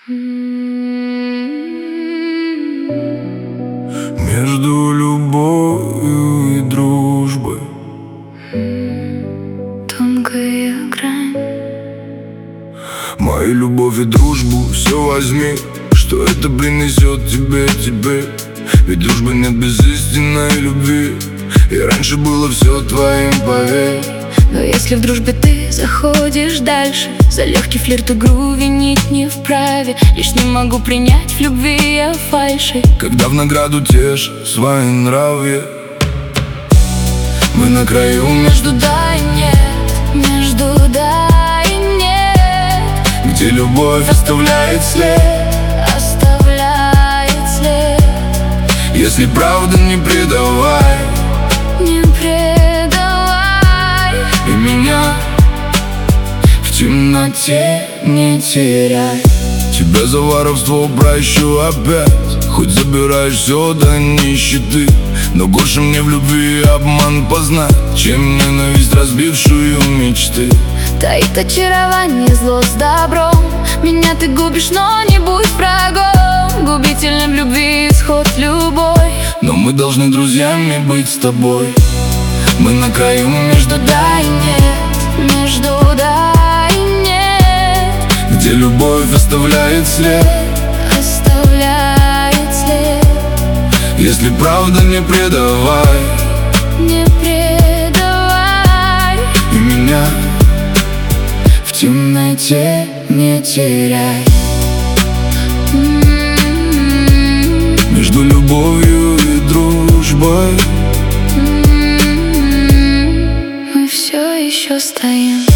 Между любовью и дружбой тонкая грань. Мою любовь и дружбу все возьми, что это принесет тебе теперь. Ведь дружбы нет без истинной любви, и раньше было все твоим, поверь. Но если в дружбе ты заходишь дальше, за легкий флирт игру винить не вправе. Лишь не могу принять в любви я фальши, когда в награду тешь свои нравы. Мы на краю между да и нет, между да и нет, где любовь оставляет след. Оставляет след. Если правда, не предавай, не предавай, и меня в темноте не теряй. Тебя за воровство прощу опять, хоть забираешь все до нищеты. Но горше мне в любви обман познать, чем ненависть, разбившую мечты. таит очарование зло с добром. Меня ты губишь, но не будь врагом. Губительный в любви исход любой. Но мы должны друзьями быть с тобой. Мы на краю между да и нет, между да и нет, где любовь оставляет след. Оставляет след. Если правда, не предавай, не предавай, и меня в темноте не теряй. Между любовью и дружбой мы все еще стоим.